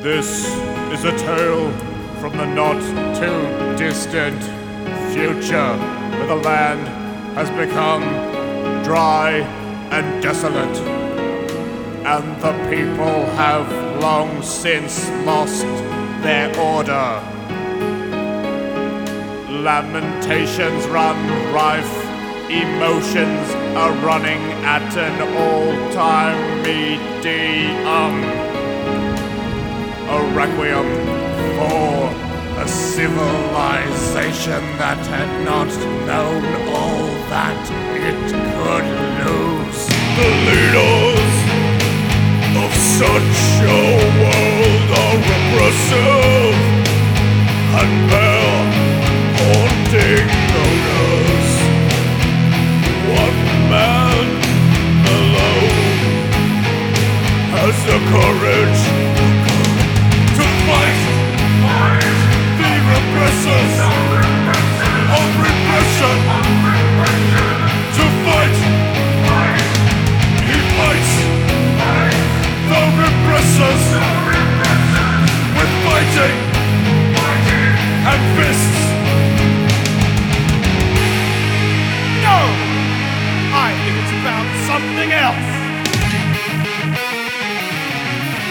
This is a tale from the not too distant future, where the land has become dry and desolate, and the people have long since lost their order. Lamentations run rife, emotions are running at an all-time medium. A requiem for a civilization that had not known all that it could lose. The leaders of such a world are repressive and bear haunting odors. One man alone has the courage to fight the repressors of repression. To fight, he fights the repressors with fighting and fists. No! I think it's about something else.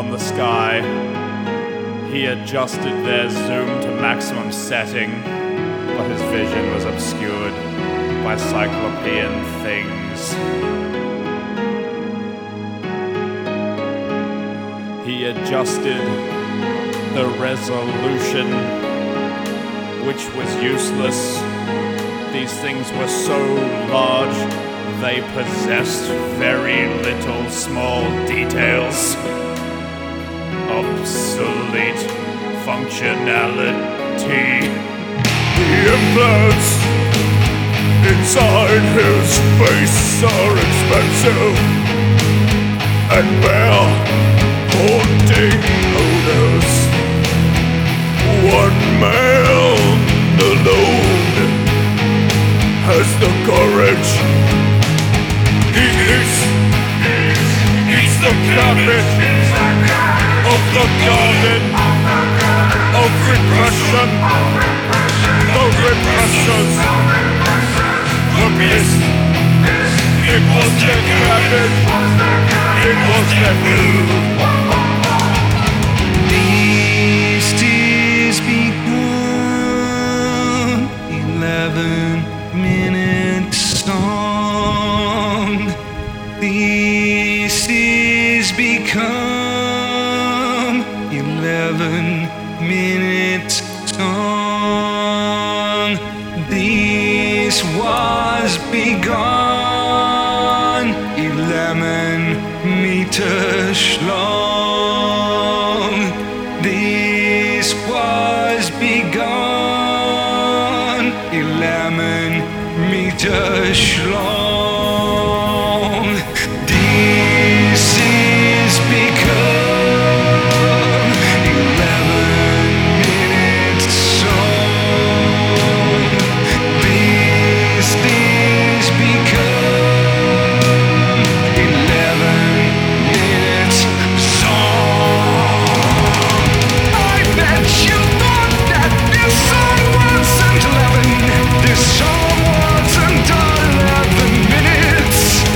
on the sky. He adjusted their zoom to maximum setting, but his vision was obscured by cyclopean things. He adjusted the resolution, which was useless. These things were so large, they possessed very little small details. Obsolete functionality. The implants inside his face are expensive and bear haunting odors. One man alone has the courage. He's the cabbage of the garden of repression. The repressors. The mist. It was the cabbage. It was the food. Beast is begun. 11-minute song. This is become 11-minute song. This was begun 11 meters long. This was begun 11 meters long. This is become 11-minute song. This is become 11-minute song. I bet you thought that this song wasn't 11. This song wasn't 11 minutes.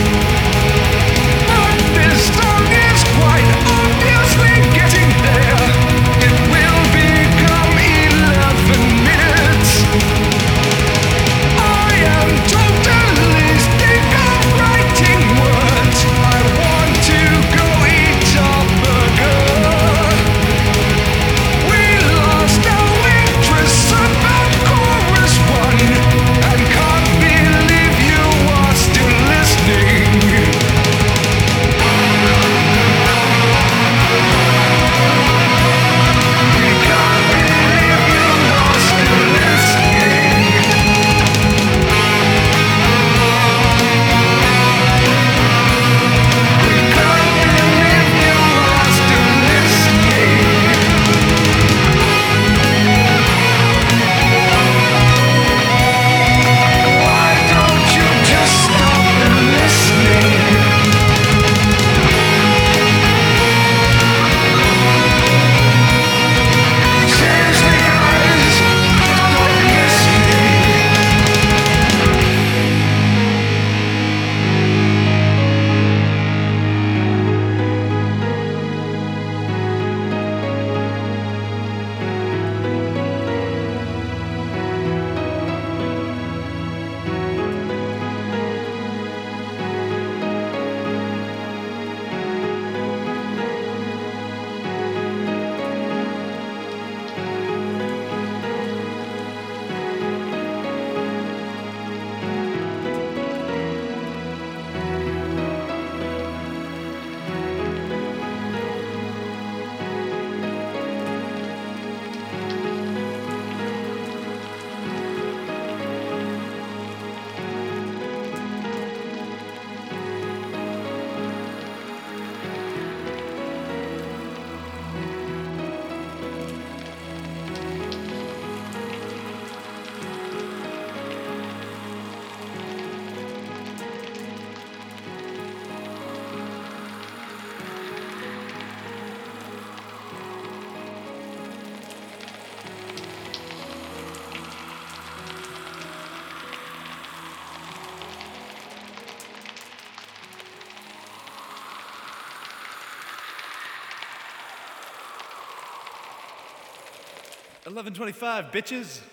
11:25, bitches.